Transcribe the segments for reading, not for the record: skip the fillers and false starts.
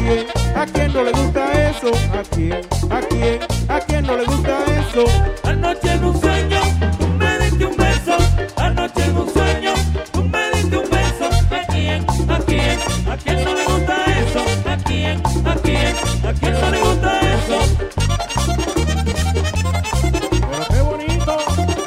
¿A quién no le gusta eso? ¿A quién no le gusta eso? Anoche en un sueño, tú me diste un beso. Anoche en un sueño, tú me diste un beso. ¿A quién? ¿A quién? ¿A quién no le gusta eso? ¿A quién? ¿A quién? ¿A quién no le gusta eso? Pero qué bonito.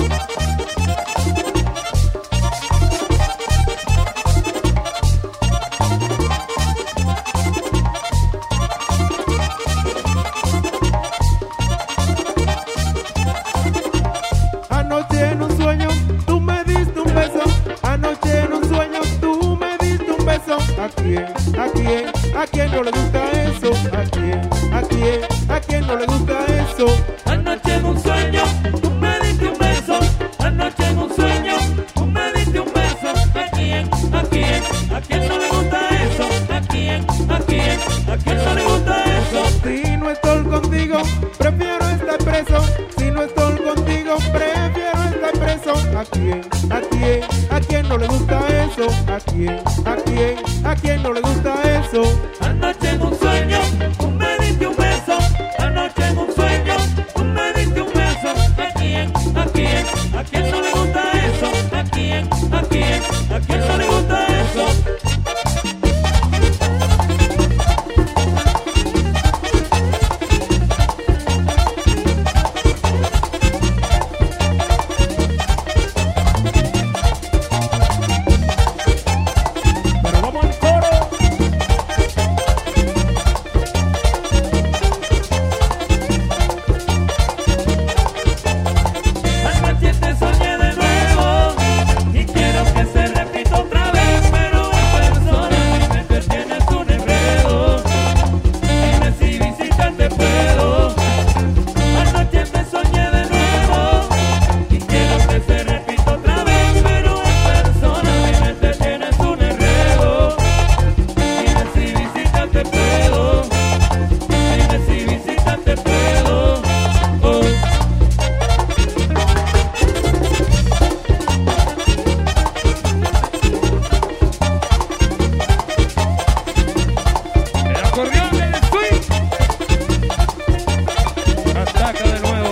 Anoche en un sueño, tú me diste un beso. Anoche en un sueño, tú me diste un beso. ¿A quién? ¿A quién? ¿A quién no le gusta eso? ¿A quién? ¿A quién? ¿A quién no le gusta eso? Anoche en un sueño, tú me diste un beso. Anoche en un sueño, tú me diste un beso. ¿A quién? ¿A quién? ¿A quién no le gusta eso? ¿A quién? ¿A quién? ¿A quién no le gusta eso? Si no estoy contigo, prefiero estar preso. Si no estoy contigo, prefiero estar preso. ¿A quién? ¿A quién? ¿A quién no le gusta eso? ¿A quién? ¿A quién? ¿A quién no le gusta eso? Anoche en un sueño, tú me diste un beso. Anoche en un sueño, tú me diste un beso. ¿A quién? ¿A quién? ¿A quién no le gusta eso? ¿A quién? ¿A quién? ¿A quién no le gusta eso? Pero vamos al coro. Anoche te soñé de nuevo y quiero que se repita otra vez, pero en persona mi mente tiene un enredo. Dime si visitarte puedo. Anoche te soñé de nuevo y quiero que se repita otra vez, pero en persona mi mente tiene un enredo. Dime si visitarte puedo. Dime si visitarte puedo. Oh. El acordeón del swing ataca de nuevo.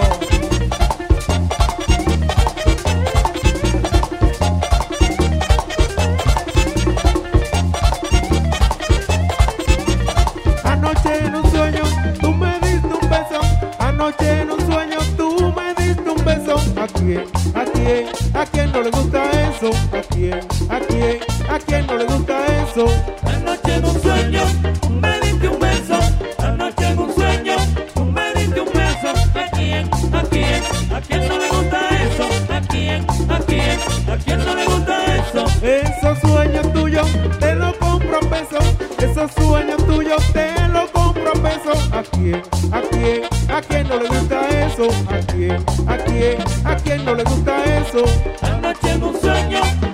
Anoche en un sueño, tú me diste un beso. Anoche en un sueño, tú me diste un beso. ¿A quién? ¿A quién? ¿A quién no le gusta eso? ¿A quién? ¿A quién? ¿A quién no le gusta eso? Anoche en un sueño, tú me diste un beso. Anoche en un sueño, tú me diste un beso. ¿A quién? ¿A quién? ¿A quién no le gusta eso? ¿A quién? ¿A quién? ¿A quién no le gusta eso? Esos sueños tuyos te lo compro a peso. Esos sueños tuyos te lo compro a peso. ¿A quién? ¿A quién? ¿A quién no le gusta eso? ¿A quién? ¿A quién? ¿A quién no le gusta eso? Anoche en un sueño,